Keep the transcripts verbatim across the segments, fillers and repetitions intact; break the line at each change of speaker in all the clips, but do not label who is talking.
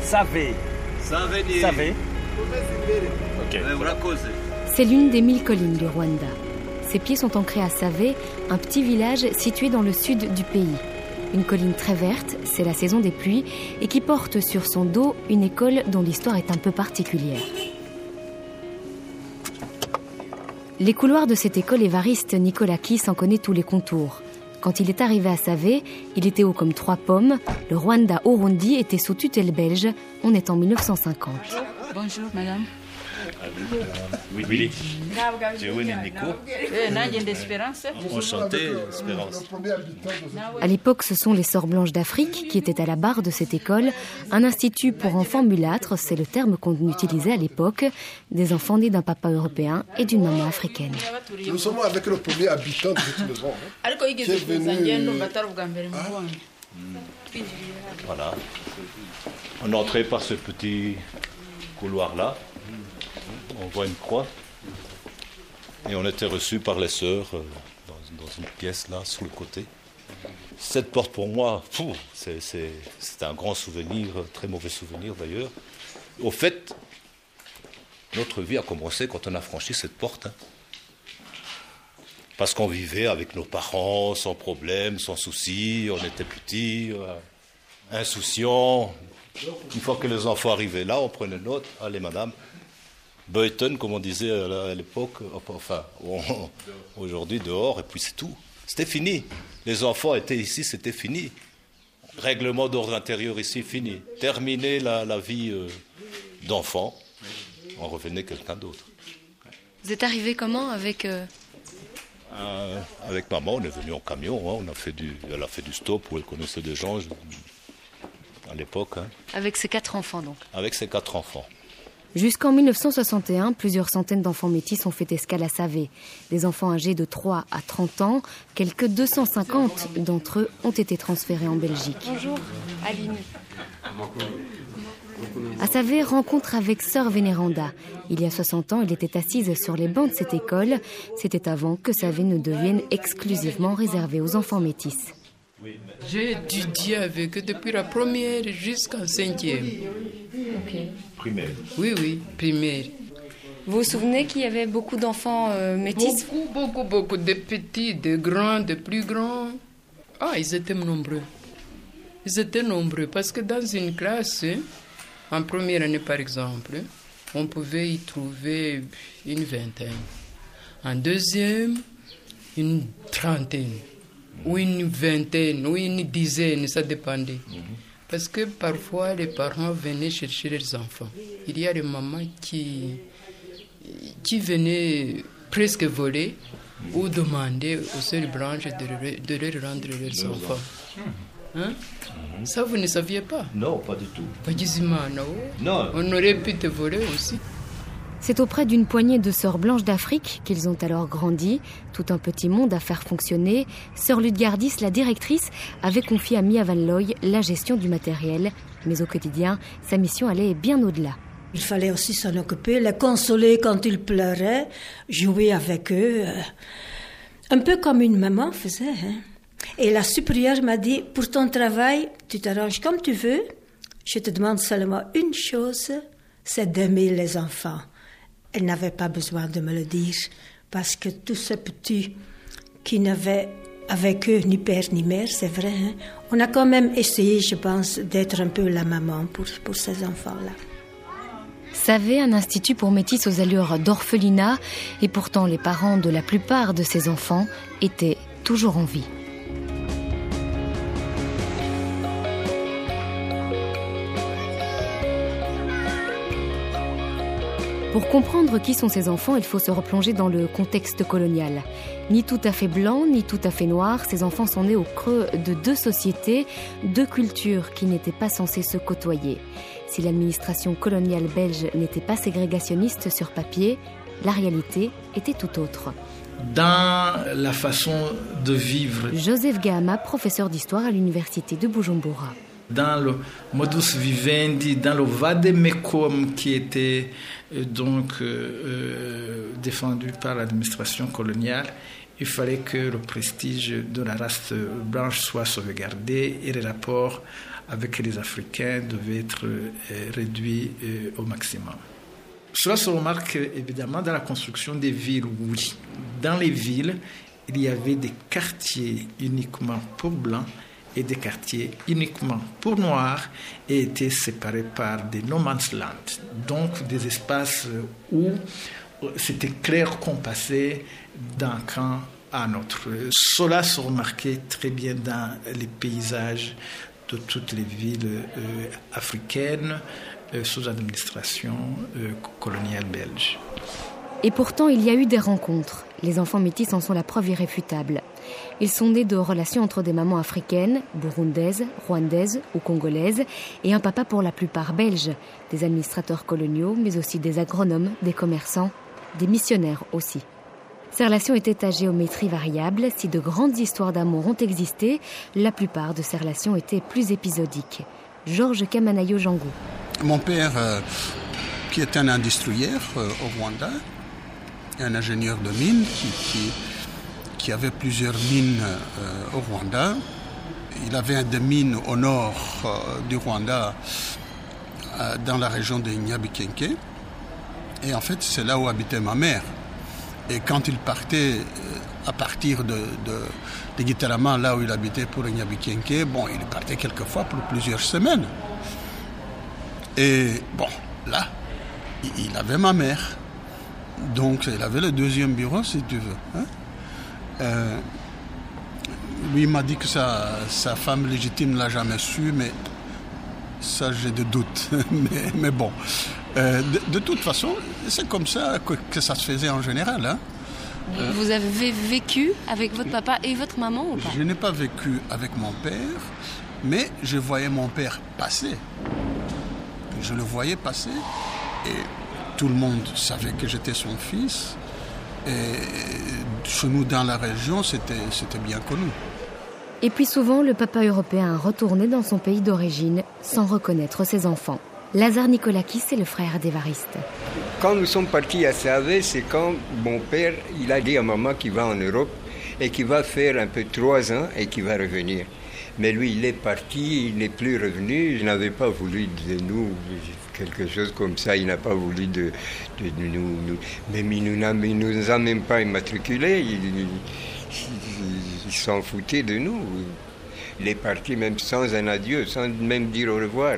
Save. Save. Ok.
C'est l'une des mille collines du Rwanda. Ses pieds sont ancrés à Save, un petit village situé dans le sud du pays. Une colline très verte, c'est la saison des pluies, et qui porte sur son dos une école dont l'histoire est un peu particulière. Les couloirs de cette école évariste, Nicolas Kiss en connaît tous les contours. Quand il est arrivé à Save, il était haut comme trois pommes. Le Rwanda Urundi était sous tutelle belge. On est en mille neuf cent cinquante.
Bonjour, Bonjour madame.
Oui, Willy. Tu es où, Nico? Enchanté, Espérance.
À l'époque, ce sont les Sœurs Blanches d'Afrique qui étaient à la barre de cette école. Un institut pour enfants mulâtres, c'est le terme qu'on utilisait à l'époque. Des enfants nés d'un papa européen et d'une maman africaine.
Nous sommes avec le premier habitant de cette maison, hein, qui est venu... Ah.
Voilà. On est entré par ce petit couloir-là. On voit une croix. Et on était reçus par les sœurs euh, dans, dans une pièce là, sur le côté. Cette porte pour moi, fou, c'est, c'est, c'est un grand souvenir, très mauvais souvenir d'ailleurs. Au fait, notre vie a commencé quand on a franchi cette porte. Hein. Parce qu'on vivait avec nos parents, sans problème, sans soucis, on était petits, euh, insouciants. Une fois que les enfants arrivaient là, on prenait note. Allez madame, Beuten, comme on disait à l'époque, enfin, aujourd'hui dehors, et puis c'est tout. C'était fini. Les enfants étaient ici, c'était fini. Règlement d'ordre intérieur ici, fini. Terminer la, la vie euh, d'enfant, on revenait quelqu'un d'autre.
Vous êtes arrivé comment avec... Euh...
Euh, avec maman, on est venu en camion, hein, on a fait du, elle a fait du stop où elle connaissait des gens je, à l'époque. Hein.
Avec ses quatre enfants donc?
Avec ses quatre enfants.
Jusqu'en mille neuf cent soixante et un, plusieurs centaines d'enfants métis ont fait escale à Save. Des enfants âgés de trois à trente ans, quelques deux cent cinquante d'entre eux ont été transférés en Belgique. Bonjour, Aline. À Save, rencontre avec Sœur Vénéranda. Il y a soixante ans, elle était assise sur les bancs de cette école. C'était avant que Save ne devienne exclusivement réservée aux enfants métis.
J'ai étudié avec eux depuis la première jusqu'en cinquième.
Ok.
Primaire.
Oui, oui, primaire.
Vous vous souvenez qu'il y avait beaucoup d'enfants euh, métis?
Beaucoup, beaucoup, beaucoup. De petits, de grands, de plus grands. Ah, ils étaient nombreux. Ils étaient nombreux parce que dans une classe, en première année par exemple, on pouvait y trouver une vingtaine. En deuxième, une trentaine. Ou une vingtaine, ou une dizaine, ça dépendait. Parce que parfois, les parents venaient chercher leurs enfants. Il y a des mamans qui, qui venaient presque voler ou demander aux sœurs blanches de, de leur rendre leurs enfants. Hein? Ça, vous ne saviez pas?
Non, pas du tout.
Pas quasiment, non.
Non.
On aurait pu te voler aussi.
C'est auprès d'une poignée de sœurs blanches d'Afrique qu'ils ont alors grandi. Tout un petit monde à faire fonctionner. Sœur Ludgardis, la directrice, avait confié à Mia Van Looy la gestion du matériel. Mais au quotidien, sa mission allait bien au-delà.
Il fallait aussi s'en occuper, les consoler quand ils pleuraient, jouer avec eux. Un peu comme une maman faisait. Hein. Et la supérieure m'a dit, pour ton travail, tu t'arranges comme tu veux. Je te demande seulement une chose, c'est d'aimer les enfants. Elle n'avait pas besoin de me le dire, parce que tous ces petits qui n'avaient avec eux ni père ni mère, c'est vrai, hein, on a quand même essayé, je pense, d'être un peu la maman pour, pour ces enfants-là.
Save, un institut pour métis aux allures d'orphelinat, et pourtant les parents de la plupart de ces enfants étaient toujours en vie. Pour comprendre qui sont ces enfants, il faut se replonger dans le contexte colonial. Ni tout à fait blanc, ni tout à fait noir, ces enfants sont nés au creux de deux sociétés, deux cultures qui n'étaient pas censées se côtoyer. Si l'administration coloniale belge n'était pas ségrégationniste sur papier, la réalité était tout autre.
Dans la façon de vivre.
Joseph Gahama, professeur d'histoire à l'université de Bujumbura.
Dans le modus vivendi, dans le vademecum qui était euh, donc euh, défendu par l'administration coloniale, il fallait que le prestige de la race blanche soit sauvegardé et les rapports avec les Africains devaient être réduits au maximum. Cela se remarque évidemment dans la construction des villes, oui. Dans les villes, il y avait des quartiers uniquement pour blancs et des quartiers uniquement pour noirs et étaient séparés par des no man's land, donc des espaces où c'était clair qu'on passait d'un camp à un autre. Cela se remarquait très bien dans les paysages de toutes les villes euh, africaines euh, sous administration euh, coloniale belge.
Et pourtant, il y a eu des rencontres. Les enfants métis en sont la preuve irréfutable. Ils sont nés de relations entre des mamans africaines, burundaises, rwandaises ou congolaises, et un papa pour la plupart belge, des administrateurs coloniaux, mais aussi des agronomes, des commerçants, des missionnaires aussi. Ces relations étaient à géométrie variable. Si de grandes histoires d'amour ont existé, la plupart de ces relations étaient plus épisodiques. Georges Kamanayo Jangou.
Mon père, euh, qui est un industriel euh, au Rwanda, un ingénieur de mines qui, qui, qui avait plusieurs mines euh, au Rwanda. Il avait des mines au nord euh, du Rwanda, euh, dans la région de Nyabikenke. Et en fait, c'est là où habitait ma mère. Et quand il partait euh, à partir de, de, de Gitarama, là où il habitait pour Nyabikenke, bon, il partait quelquefois pour plusieurs semaines. Et bon, là, il avait ma mère. Donc, il avait le deuxième bureau, si tu veux. Hein? Euh, lui, il m'a dit que sa, sa femme légitime ne l'a jamais su, mais ça, j'ai des doutes. mais, mais bon, euh, de, de toute façon, c'est comme ça que, que ça se faisait en général. Hein?
Euh, Vous avez vécu avec votre papa et votre maman ou pas?
Je n'ai pas vécu avec mon père, mais je voyais mon père passer. Je le voyais passer et tout le monde savait que j'étais son fils. Et chez nous, dans la région, c'était, c'était bien connu.
Et puis souvent, le papa européen retournait dans son pays d'origine sans reconnaître ses enfants. Lazare Nicolakis est le frère d'Évariste.
Quand nous sommes partis à Savé, c'est quand mon père il a dit à maman qu'il va en Europe et qu'il va faire un peu trois ans et qu'il va revenir. Mais lui, il est parti, il n'est plus revenu. Je n'avais pas voulu de nous, quelque chose comme ça. Il n'a pas voulu de, de, de nous, nous. Même il ne nous, nous, nous a même pas immatriculés. Il, il, il, il s'en foutait de nous. Il est parti même sans un adieu, sans même dire au revoir.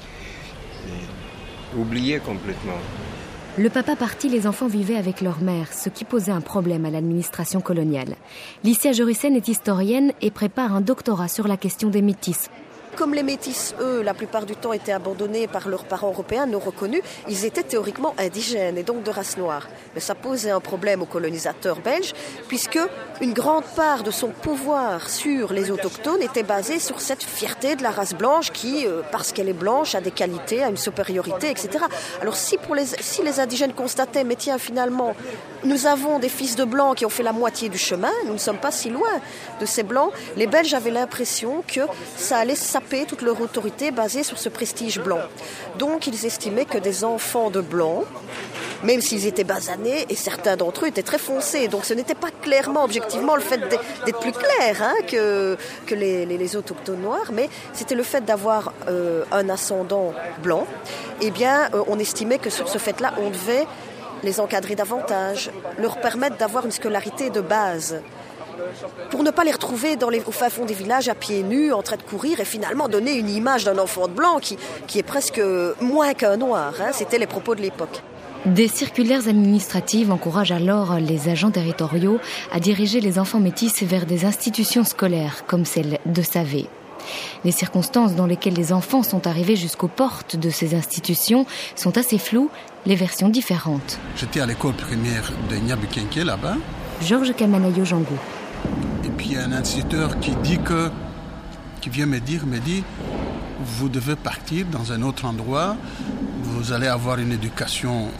Oublié complètement.
Le papa parti, les enfants vivaient avec leur mère, ce qui posait un problème à l'administration coloniale. Licia Jorissen est historienne et prépare un doctorat sur la question des métis.
Comme les métis, eux, la plupart du temps étaient abandonnés par leurs parents européens non reconnus, ils étaient théoriquement indigènes et donc de race noire. Mais ça posait un problème aux colonisateurs belges, puisque une grande part de son pouvoir sur les autochtones était basée sur cette fierté de la race blanche qui, euh, parce qu'elle est blanche, a des qualités, a une supériorité, et cetera. Alors si, pour les, si les indigènes constataient, mais tiens, finalement, nous avons des fils de blancs qui ont fait la moitié du chemin, nous ne sommes pas si loin de ces blancs, les Belges avaient l'impression que ça allait saper toute leur autorité basée sur ce prestige blanc. Donc ils estimaient que des enfants de blancs, même s'ils étaient basanés, et certains d'entre eux étaient très foncés, donc ce n'était pas clairement, objectivement, le fait d'être plus clair hein, que, que les, les, les autochtones noirs, mais c'était le fait d'avoir euh, un ascendant blanc. Eh bien, euh, on estimait que sur ce fait-là, on devait les encadrer davantage, leur permettre d'avoir une scolarité de base, pour ne pas les retrouver dans les, au fin fond des villages à pieds nus, en train de courir et finalement donner une image d'un enfant de blanc qui, qui est presque moins qu'un noir. Hein. C'était les propos de l'époque.
Des circulaires administratives encouragent alors les agents territoriaux à diriger les enfants métis vers des institutions scolaires comme celle de Savé. Les circonstances dans lesquelles les enfants sont arrivés jusqu'aux portes de ces institutions sont assez floues, les versions différentes.
J'étais à l'école primaire de Nyabikenke là-bas.
Georges Kamanayo Jangou.
Et puis il y a un instituteur qui dit que, qui vient me dire, me dit, vous devez partir dans un autre endroit, vous allez avoir une éducation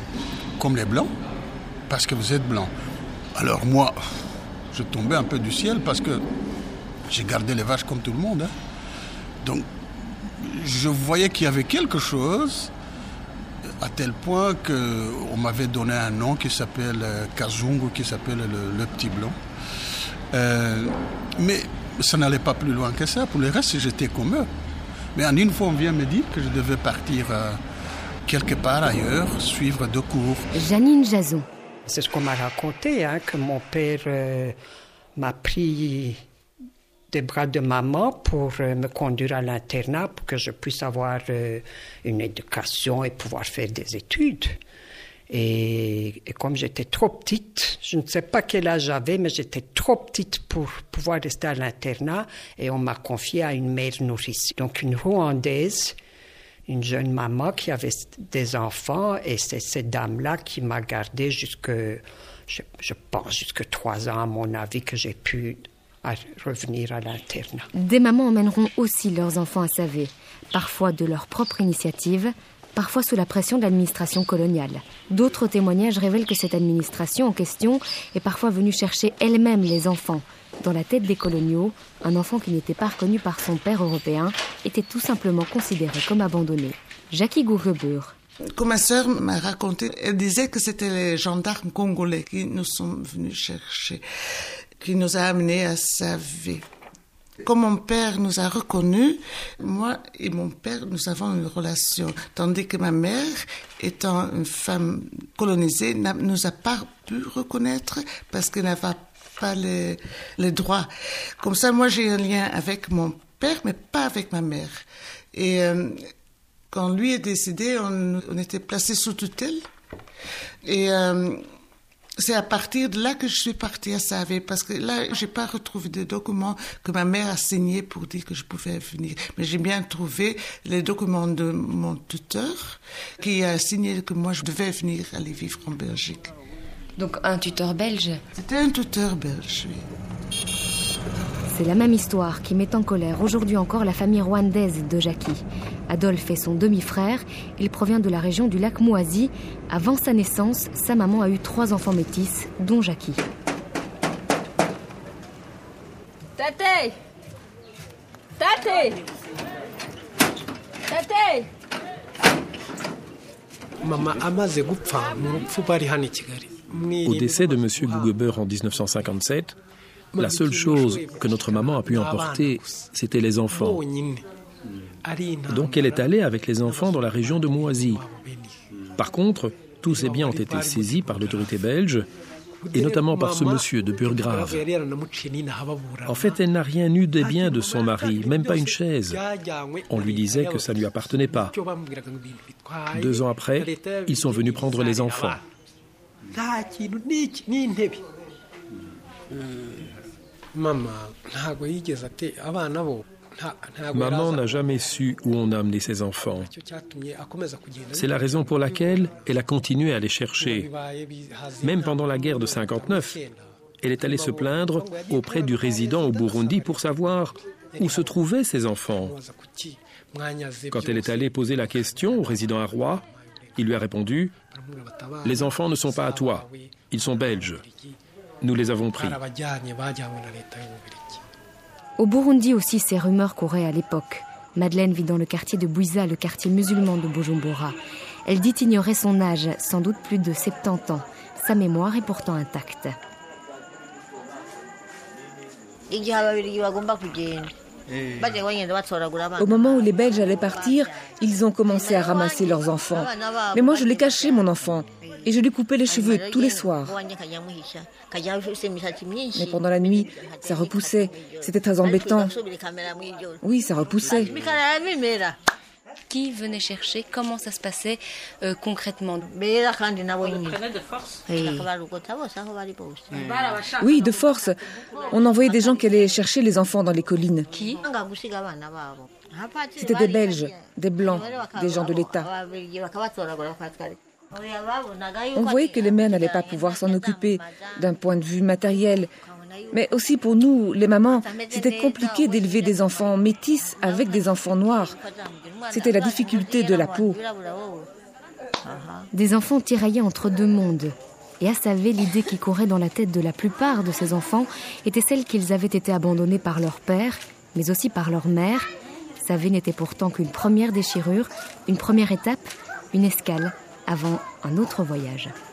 comme les blancs, parce que vous êtes blanc. Alors moi, je tombais un peu du ciel parce que j'ai gardé les vaches comme tout le monde. Hein. Donc je voyais qu'il y avait quelque chose À tel point qu'on m'avait donné un nom qui s'appelle Kazungu, qui s'appelle le, le petit blanc. Euh, mais ça n'allait pas plus loin que ça. Pour le reste, j'étais comme eux. Mais en une fois, on vient me dire que je devais partir euh, quelque part ailleurs, suivre deux cours.
Janine Jason.
C'est ce qu'on m'a raconté, hein, que mon père euh, m'a pris des bras de maman pour euh, me conduire à l'internat pour que je puisse avoir euh, une éducation et pouvoir faire des études. Et, et comme j'étais trop petite, je ne sais pas quel âge j'avais, mais j'étais trop petite pour pouvoir rester à l'internat et on m'a confiée à une mère nourrice. Donc une Rwandaise, une jeune maman qui avait des enfants et c'est cette dame-là qui m'a gardée jusque, je, je pense, jusque trois ans à mon avis que j'ai pu à revenir à l'internat.
Des mamans emmèneront aussi leurs enfants à Save, parfois de leur propre initiative, parfois sous la pression de l'administration coloniale. D'autres témoignages révèlent que cette administration en question est parfois venue chercher elle-même les enfants. Dans la tête des coloniaux, un enfant qui n'était pas reconnu par son père européen était tout simplement considéré comme abandonné. Jackie Gourebeur.
Comme ma sœur m'a raconté, elle disait que c'était les gendarmes congolais qui nous sont venus chercher, qui nous a amenés à Save. Comme mon père nous a reconnus, moi et mon père, nous avons une relation. Tandis que ma mère, étant une femme colonisée, ne nous a pas pu reconnaître parce qu'elle n'avait pas les, les droits. Comme ça, moi, j'ai un lien avec mon père, mais pas avec ma mère. Et euh, quand lui est décédé, on, on était placés sous tutelle. Et euh, c'est à partir de là que je suis partie à Save, parce que là, j'ai pas retrouvé de documents que ma mère a signés pour dire que je pouvais venir. Mais j'ai bien trouvé les documents de mon tuteur qui a signé que moi, je devais venir aller vivre en Belgique.
Donc un tuteur belge ?
C'était un tuteur belge, oui.
C'est la même histoire qui met en colère aujourd'hui encore la famille rwandaise de Jackie. Adolphe est son demi-frère. Il provient de la région du lac Mouazi. Avant sa naissance, sa maman a eu trois enfants métis, dont Jackie.
Tate! Tate! Tate!
Au décès de M. Gougebeur en dix-neuf cent cinquante-sept, la seule chose que notre maman a pu emporter, c'était les enfants. Donc elle est allée avec les enfants dans la région de Mouazi. Par contre, tous ces biens ont été saisis par l'autorité belge, et notamment par ce monsieur de Burgrave. En fait, elle n'a rien eu des biens de son mari, même pas une chaise. On lui disait que ça ne lui appartenait pas. Deux ans après, ils sont venus prendre les enfants. Maman n'a jamais su où on a amené ses enfants. C'est la raison pour laquelle elle a continué à les chercher. Même pendant la guerre de cinquante-neuf, elle est allée se plaindre auprès du résident au Burundi pour savoir où se trouvaient ses enfants. Quand elle est allée poser la question au résident à Roy, il lui a répondu « Les enfants ne sont pas à toi, ils sont belges. Nous les avons pris. »
Au Burundi aussi, ces rumeurs couraient à l'époque. Madeleine vit dans le quartier de Bouiza, le quartier musulman de Bujumbura. Elle dit ignorer son âge, sans doute plus de soixante-dix ans. Sa mémoire est pourtant intacte.
Au moment où les Belges allaient partir, ils ont commencé à ramasser leurs enfants. Mais moi, je l'ai caché, mon enfant, et je lui coupais les cheveux tous les soirs. Mais pendant la nuit, ça repoussait. C'était très embêtant. Oui, ça repoussait.
Qui venait chercher? Comment ça se passait euh, concrètement?
Oui, de force. On envoyait des gens qui allaient chercher les enfants dans les collines.
Qui?
C'était des Belges, des Blancs, des gens de l'État. On voyait que les mères n'allaient pas pouvoir s'en occuper d'un point de vue matériel. Mais aussi pour nous, les mamans, c'était compliqué d'élever des enfants métis avec des enfants noirs. C'était la difficulté de la peau.
Des enfants tiraillés entre deux mondes. Et à Save, l'idée qui courait dans la tête de la plupart de ces enfants était celle qu'ils avaient été abandonnés par leur père, mais aussi par leur mère. Save n'était pourtant qu'une première déchirure, une première étape, une escale avant un autre voyage.